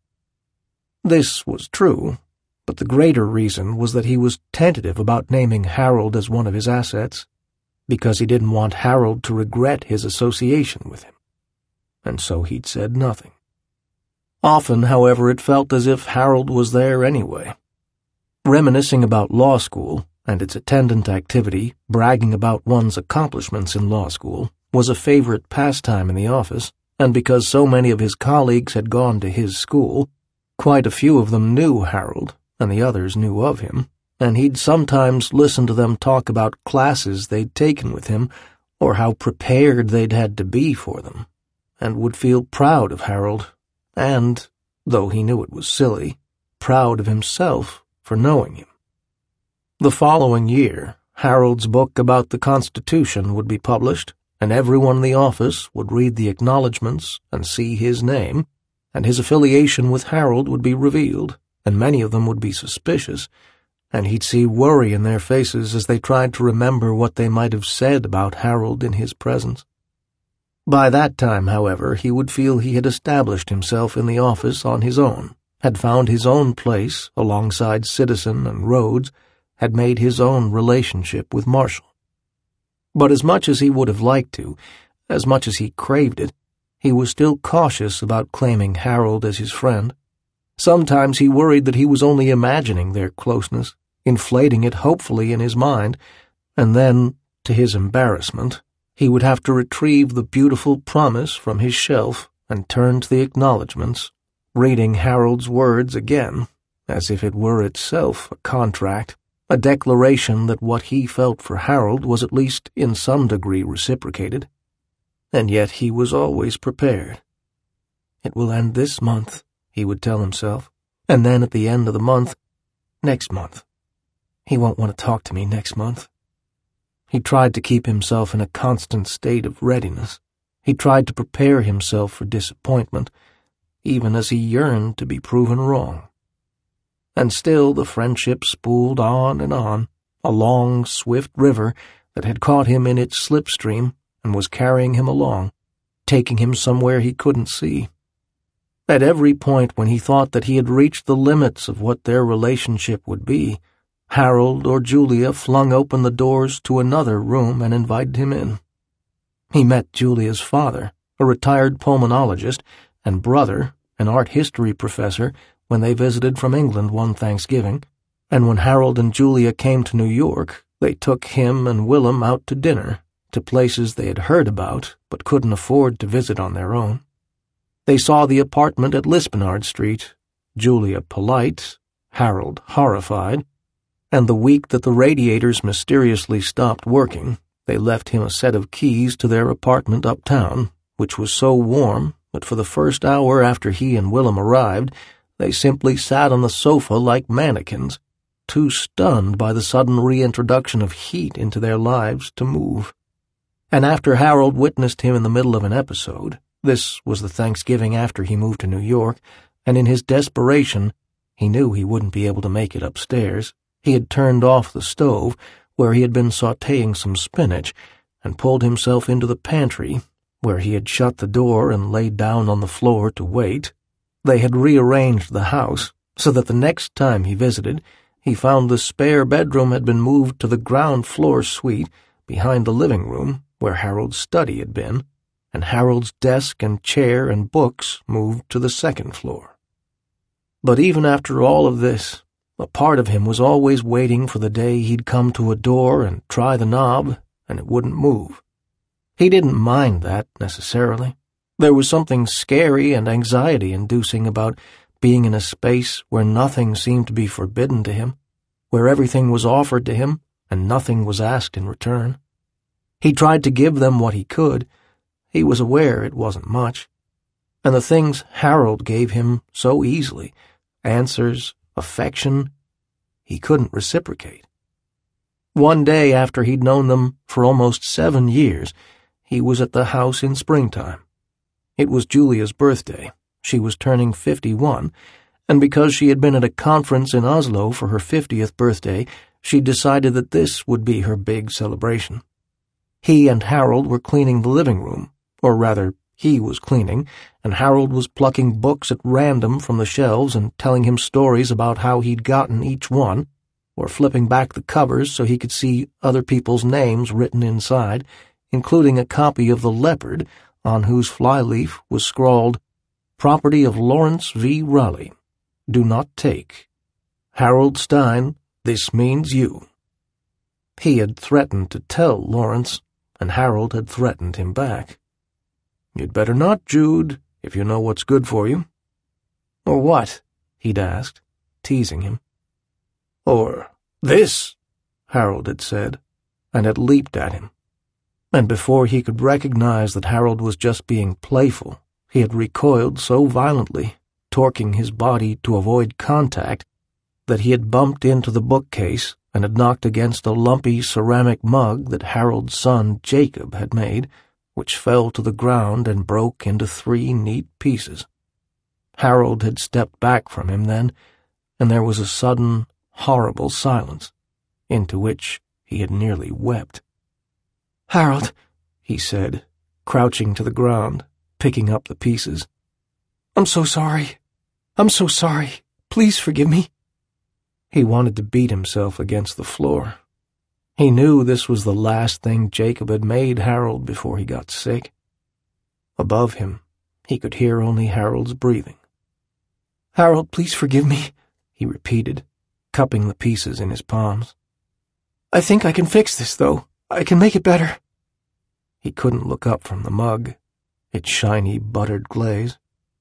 This was true, but the greater reason was that he was tentative about naming Harold as one of his assets, because he didn't want Harold to regret his association with him. And so he'd said nothing. Often, however, it felt as if Harold was there anyway. Reminiscing about law school and its attendant activity, bragging about one's accomplishments in law school, was a favorite pastime in the office, and because so many of his colleagues had gone to his school, quite a few of them knew Harold, and the others knew of him, and he'd sometimes listen to them talk about classes they'd taken with him, or how prepared they'd had to be for them, and would feel proud of Harold, and, though he knew it was silly, proud of himself for knowing him. The following year, Harold's book about the Constitution would be published, and everyone in the office would read the acknowledgments and see his name, and his affiliation with Harold would be revealed, and many of them would be suspicious, and he'd see worry in their faces as they tried to remember what they might have said about Harold in his presence. By that time, however, he would feel he had established himself in the office on his own, had found his own place alongside Citizen and Rhodes, had made his own relationship with Marshall. But as much as he would have liked to, as much as he craved it, he was still cautious about claiming Harold as his friend. Sometimes he worried that he was only imagining their closeness, inflating it hopefully in his mind, and then, to his embarrassment, he would have to retrieve the beautiful promise from his shelf and turn to the acknowledgments, reading Harold's words again, as if it were itself a contract, a declaration that what he felt for Harold was at least in some degree reciprocated. And yet he was always prepared. "It will end this month," he would tell himself, "and then at the end of the month, next month. He won't want to talk to me next month." He tried to keep himself in a constant state of readiness. He tried to prepare himself for disappointment, even as he yearned to be proven wrong. And still the friendship spooled on, a long, swift river that had caught him in its slipstream and was carrying him along, taking him somewhere he couldn't see. At every point when he thought that he had reached the limits of what their relationship would be, Harold or Julia flung open the doors to another room and invited him in. He met Julia's father, a retired pulmonologist, and brother, an art history professor, when they visited from England one Thanksgiving, and when Harold and Julia came to New York, they took him and Willem out to dinner, to places they had heard about but couldn't afford to visit on their own. They saw the apartment at Lispenard Street, Julia polite, Harold horrified, and the week that the radiators mysteriously stopped working, they left him a set of keys to their apartment uptown, which was so warm that for the first hour after he and Willem arrived, they simply sat on the sofa like mannequins, too stunned by the sudden reintroduction of heat into their lives to move. And after Harold witnessed him in the middle of an episode, this was the Thanksgiving after he moved to New York, and in his desperation, he knew he wouldn't be able to make it upstairs. He had turned off the stove, where he had been sautéing some spinach, and pulled himself into the pantry, where he had shut the door and laid down on the floor to wait. They had rearranged the house, so that the next time he visited, he found the spare bedroom had been moved to the ground-floor suite behind the living room, where Harold's study had been, and Harold's desk and chair and books moved to the second floor. But even after all of this, A part of him was always waiting for the day he'd come to a door and try the knob, and it wouldn't move. He didn't mind that, necessarily. There was something scary and anxiety-inducing about being in a space where nothing seemed to be forbidden to him, where everything was offered to him and nothing was asked in return. He tried to give them what he could. He was aware it wasn't much. And the things Harold gave him so easily, answers, affection, he couldn't reciprocate. One day after he'd known them for almost 7 years, he was at the house in springtime. It was Julia's birthday. She was turning 51, and because she had been at a conference in Oslo for her 50th birthday, she decided that this would be her big celebration. He and Harold were cleaning the living room, or rather, he was cleaning, and Harold was plucking books at random from the shelves and telling him stories about how he'd gotten each one, or flipping back the covers so he could see other people's names written inside, including a copy of The Leopard, on whose flyleaf was scrawled, "Property of Lawrence V. Raleigh. Do not take. Harold Stein, this means you." He had threatened to tell Lawrence, and Harold had threatened him back. "You'd better not, Jude, if you know what's good for you." "Or what?" he'd asked, teasing him. "Or this," Harold had said, and had leaped at him. And before he could recognize that Harold was just being playful, he had recoiled so violently, torquing his body to avoid contact, that he had bumped into the bookcase and had knocked against a lumpy ceramic mug that Harold's son Jacob had made, which fell to the ground and broke into 3 neat pieces. Harold had stepped back from him then, and there was a sudden, horrible silence, into which he had nearly wept. "Harold," he said, crouching to the ground, picking up the pieces. "I'm so sorry. I'm so sorry. Please forgive me." He wanted to beat himself against the floor. He knew this was the last thing Jacob had made Harold before he got sick. Above him, he could hear only Harold's breathing. "Harold, please forgive me," he repeated, cupping the pieces in his palms. "I think I can fix this, though. I can make it better." He couldn't look up from the mug, its shiny buttered glaze.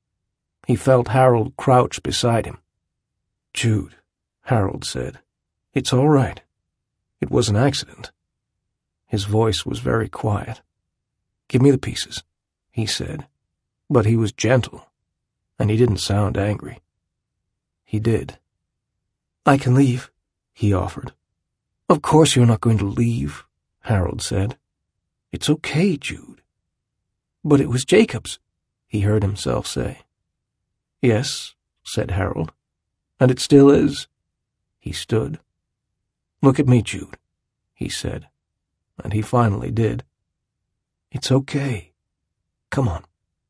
He felt Harold crouch beside him. "Jude," Harold said, "it's all right. It was an accident." His voice was very quiet. "Give me the pieces," he said, but he was gentle, and he didn't sound angry. He did. "I can leave," he offered. "Of course you're not going to leave," Harold said. "It's okay, Jude." "But it was Jacob's," he heard himself say. "Yes," said Harold, "and it still is." He stood. "Look at me, Jude," he said, and he finally did. "It's okay. Come on."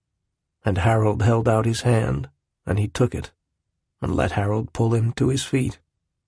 And Harold held out his hand, and he took it, and let Harold pull him to his feet.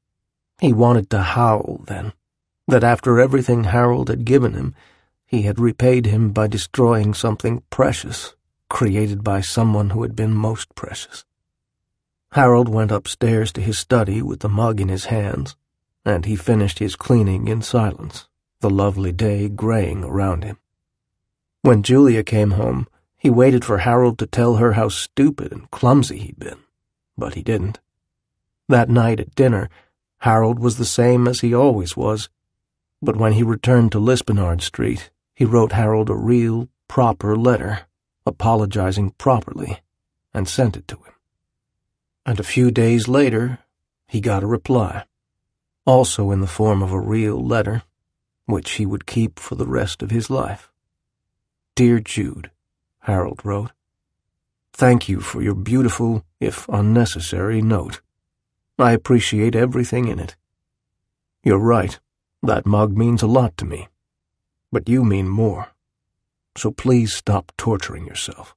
He wanted to howl then, that after everything Harold had given him, he had repaid him by destroying something precious, created by someone who had been most precious. Harold went upstairs to his study with the mug in his hands, and he finished his cleaning in silence, the lovely day graying around him. When Julia came home, he waited for Harold to tell her how stupid and clumsy he'd been, but he didn't. That night at dinner, Harold was the same as he always was, but when he returned to Lispenard Street, he wrote Harold a real, proper letter, apologizing properly, and sent it to him. And a few days later, he got a reply, also in the form of a real letter, which he would keep for the rest of his life. "Dear Jude," Harold wrote, "thank you for your beautiful, if unnecessary, note. I appreciate everything in it. You're right, that mug means a lot to me, but you mean more. So please stop torturing yourself.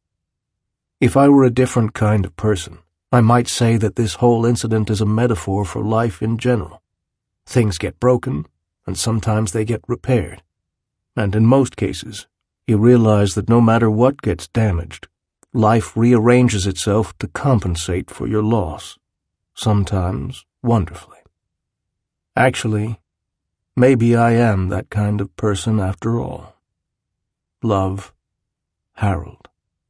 If I were a different kind of person, I might say that this whole incident is a metaphor for life in general. Things get broken, and sometimes they get repaired. And in most cases, you realize that no matter what gets damaged, life rearranges itself to compensate for your loss, sometimes wonderfully. Actually, maybe I am that kind of person after all. Love, Harold.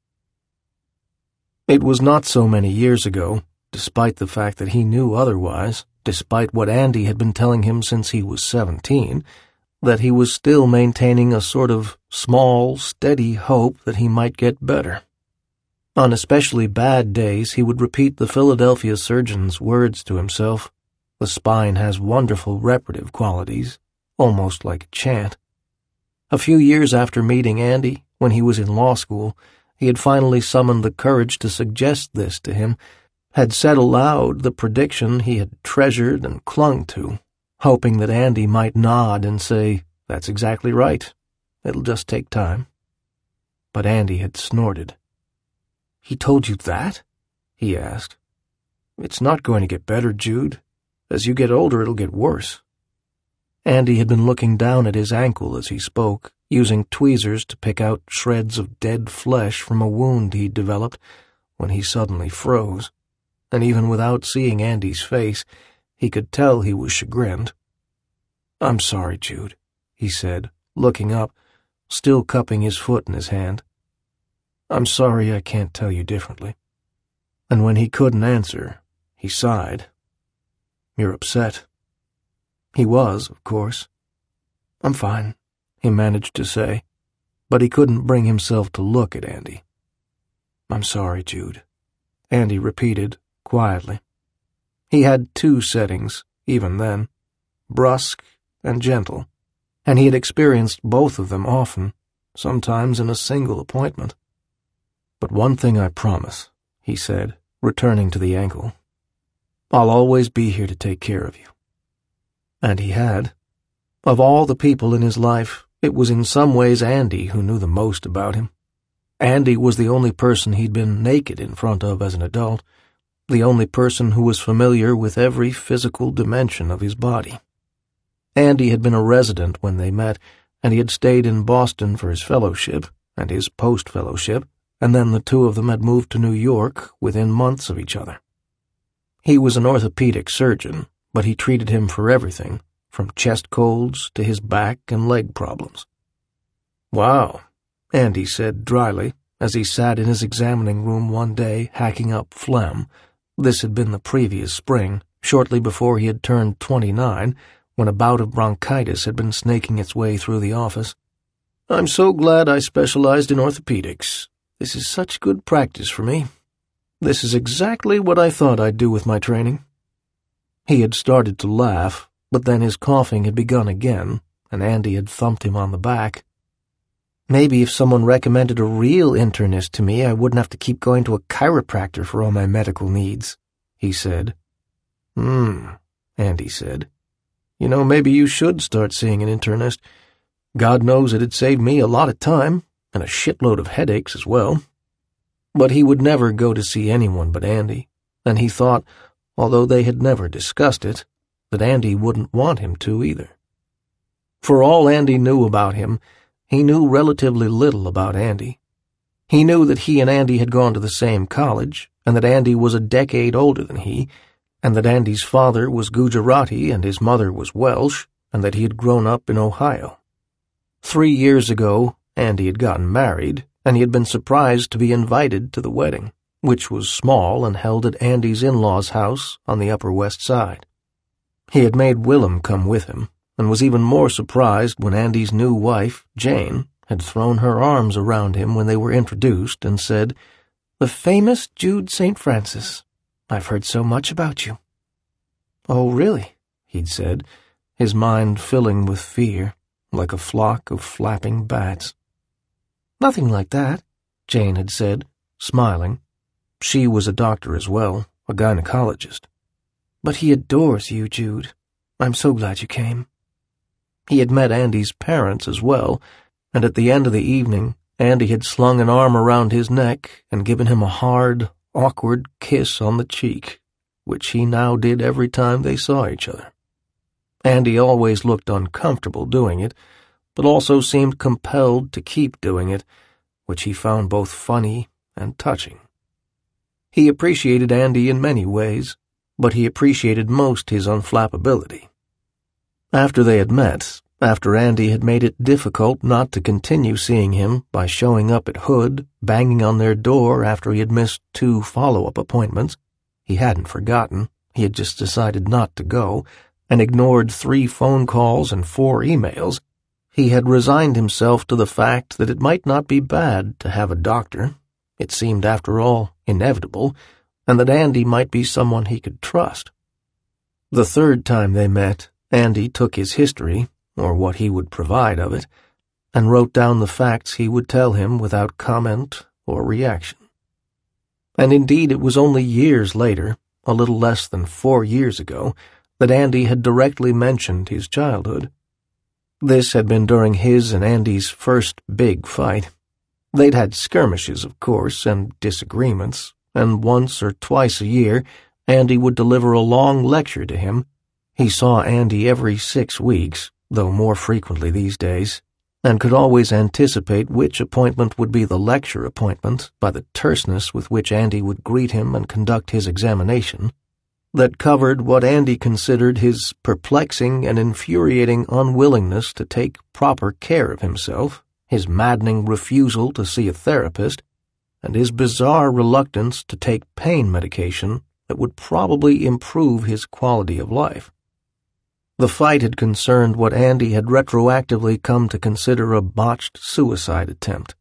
It was not so many years ago, despite the fact that he knew otherwise, despite what Andy had been telling him since he was 17, that he was still maintaining a sort of small, steady hope that he might get better. On especially bad days, he would repeat the Philadelphia surgeon's words to himself. The spine has wonderful reparative qualities, almost like a chant. A few years after meeting Andy, when he was in law school, he had finally summoned the courage to suggest this to him, had said aloud the prediction he had treasured and clung to, hoping that Andy might nod and say, "That's exactly right. It'll just take time." But Andy had snorted. "He told you that?" he asked. "It's not going to get better, Jude. As you get older, it'll get worse." Andy had been looking down at his ankle as he spoke, using tweezers to pick out shreds of dead flesh from a wound he'd developed, when he suddenly froze, and even without seeing Andy's face, he could tell he was chagrined. "I'm sorry, Jude," he said, looking up, still cupping his foot in his hand. "I'm sorry I can't tell you differently." And when he couldn't answer, he sighed. "You're upset." He was, of course. "I'm fine," he managed to say, but he couldn't bring himself to look at Andy. "I'm sorry, Jude," Andy repeated, quietly. He had two settings, even then, brusque and gentle, and he had experienced both of them often, sometimes in a single appointment. "But one thing I promise," he said, returning to the ankle. "I'll always be here to take care of you." And he had. Of all the people in his life, it was in some ways Andy who knew the most about him. Andy was the only person he'd been naked in front of as an adult, the only person who was familiar with every physical dimension of his body. Andy had been a resident when they met, and he had stayed in Boston for his fellowship and his post-fellowship, and then the two of them had moved to New York within months of each other. He was an orthopedic surgeon, but he treated him for everything, from chest colds to his back and leg problems. "Wow," Andy said dryly, as he sat in his examining room one day hacking up phlegm. This had been the previous spring, shortly before he had turned 29, when a bout of bronchitis had been snaking its way through the office. "I'm so glad I specialized in orthopedics. This is such good practice for me. This is exactly what I thought I'd do with my training." He had started to laugh, but then his coughing had begun again, and Andy had thumped him on the back. "Maybe if someone recommended a real internist to me, I wouldn't have to keep going to a chiropractor for all my medical needs," he said. Andy said. "You know, maybe you should start seeing an internist. God knows it'd save me a lot of time, and a shitload of headaches as well." But he would never go to see anyone but Andy, and he thought, although they had never discussed it, that Andy wouldn't want him to either. For all Andy knew about him, he knew relatively little about Andy. He knew that he and Andy had gone to the same college, and that Andy was a decade older than he, and that Andy's father was Gujarati and his mother was Welsh, and that he had grown up in Ohio. 3 years ago, Andy had gotten married, and he had been surprised to be invited to the wedding, which was small and held at Andy's in-laws' house on the Upper West Side. He had made Willem come with him, and was even more surprised when Andy's new wife, Jane, had thrown her arms around him when they were introduced and said, "The famous Jude St. Francis. I've heard so much about you." "Oh, really?" he'd said, his mind filling with fear, like a flock of flapping bats. "Nothing like that," Jane had said, smiling. She was a doctor as well, a gynecologist. "But he adores you, Jude. I'm so glad you came." He had met Andy's parents as well, and at the end of the evening, Andy had slung an arm around his neck and given him a hard, awkward kiss on the cheek, which he now did every time they saw each other. Andy always looked uncomfortable doing it, but also seemed compelled to keep doing it, which he found both funny and touching. He appreciated Andy in many ways, but he appreciated most his unflappability. After they had met, after Andy had made it difficult not to continue seeing him by showing up at Hood, banging on their door after he had missed 2 follow-up appointments, he hadn't forgotten, he had just decided not to go, and ignored 3 phone calls and 4 emails, he had resigned himself to the fact that it might not be bad to have a doctor. It seemed, after all, inevitable, and that Andy might be someone he could trust. The 3rd time they met, Andy took his history, or what he would provide of it, and wrote down the facts he would tell him without comment or reaction. And indeed it was only years later, a little less than 4 years ago, that Andy had directly mentioned his childhood. This had been during his and Andy's first big fight. They'd had skirmishes, of course, and disagreements, and once or twice a year, Andy would deliver a long lecture to him. He saw Andy every 6 weeks, though more frequently these days, and could always anticipate which appointment would be the lecture appointment by the terseness with which Andy would greet him and conduct his examination, that covered what Andy considered his perplexing and infuriating unwillingness to take proper care of himself, his maddening refusal to see a therapist, and his bizarre reluctance to take pain medication that would probably improve his quality of life. The fight had concerned what Andy had retroactively come to consider a botched suicide attempt.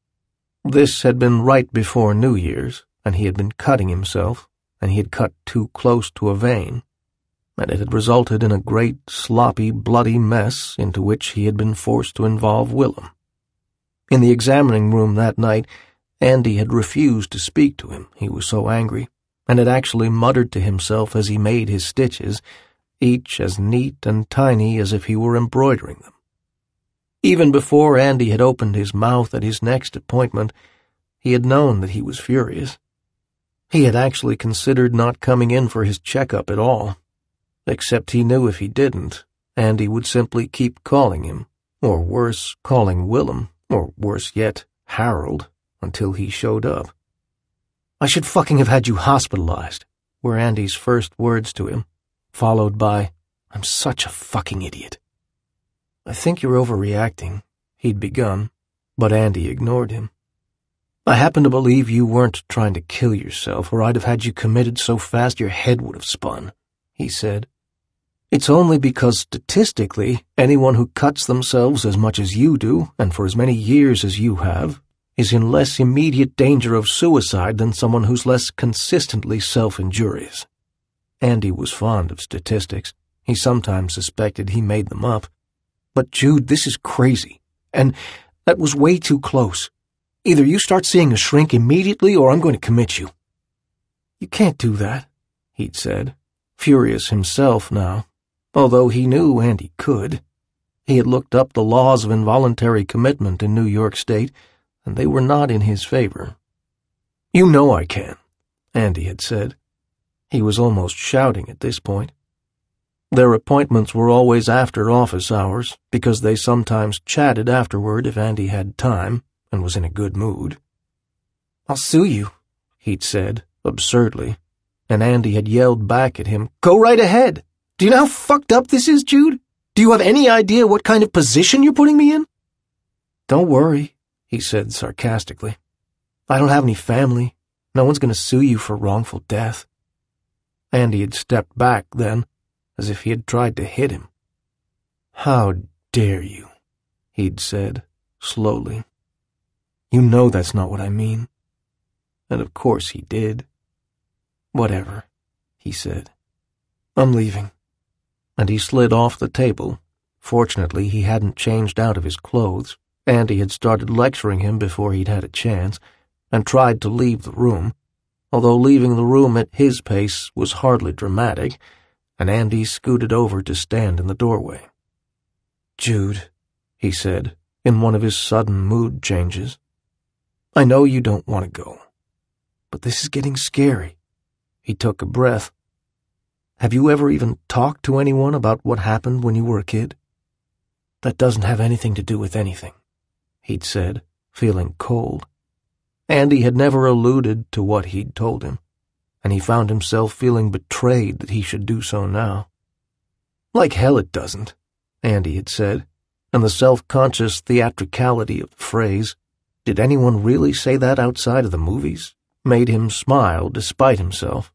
This had been right before New Year's, and he had been cutting himself, and he had cut too close to a vein, and it had resulted in a great, sloppy, bloody mess into which he had been forced to involve Willem. In the examining room that night, Andy had refused to speak to him, he was so angry, and had actually muttered to himself as he made his stitches, each as neat and tiny as if he were embroidering them. Even before Andy had opened his mouth at his next appointment, he had known that he was furious. He had actually considered not coming in for his checkup at all, except he knew if he didn't, Andy would simply keep calling him, or worse, calling Willem, or worse yet, Harold, until he showed up. "I should fucking have had you hospitalized," were Andy's first words to him, followed by, "I'm such a fucking idiot." "I think you're overreacting," he'd begun, but Andy ignored him. "I happen to believe you weren't trying to kill yourself, or I'd have had you committed so fast your head would have spun," he said. "It's only because statistically, anyone who cuts themselves as much as you do, and for as many years as you have, is in less immediate danger of suicide than someone who's less consistently self-injurious." Andy was fond of statistics. He sometimes suspected he made them up. "But Jude, this is crazy, and that was way too close. Either you start seeing a shrink immediately or I'm going to commit you." "You can't do that," he'd said, furious himself now, although he knew Andy could. He had looked up the laws of involuntary commitment in New York State, and they were not in his favor. "You know I can," Andy had said. He was almost shouting at this point. Their appointments were always after office hours, because they sometimes chatted afterward if Andy had time and was in a good mood. "I'll sue you," he'd said, absurdly, and Andy had yelled back at him, "Go right ahead. Do you know how fucked up this is, Jude? Do you have any idea what kind of position you're putting me in?" "Don't worry," he said sarcastically. "I don't have any family. No one's going to sue you for wrongful death." Andy had stepped back then, as if he had tried to hit him. "How dare you," he'd said, slowly. "You know that's not what I mean." And of course he did. "Whatever," he said. "I'm leaving." And he slid off the table. Fortunately, he hadn't changed out of his clothes. Andy had started lecturing him before he'd had a chance, and tried to leave the room, although leaving the room at his pace was hardly dramatic, and Andy scooted over to stand in the doorway. "Jude," he said, in one of his sudden mood changes, "I know you don't want to go, but this is getting scary." He took a breath. "Have you ever even talked to anyone about what happened when you were a kid?" "That doesn't have anything to do with anything," he'd said, feeling cold. Andy had never alluded to what he'd told him, and he found himself feeling betrayed that he should do so now. "Like hell it doesn't," Andy had said, and the self-conscious theatricality of the phrase, did anyone really say that outside of the movies, made him smile despite himself.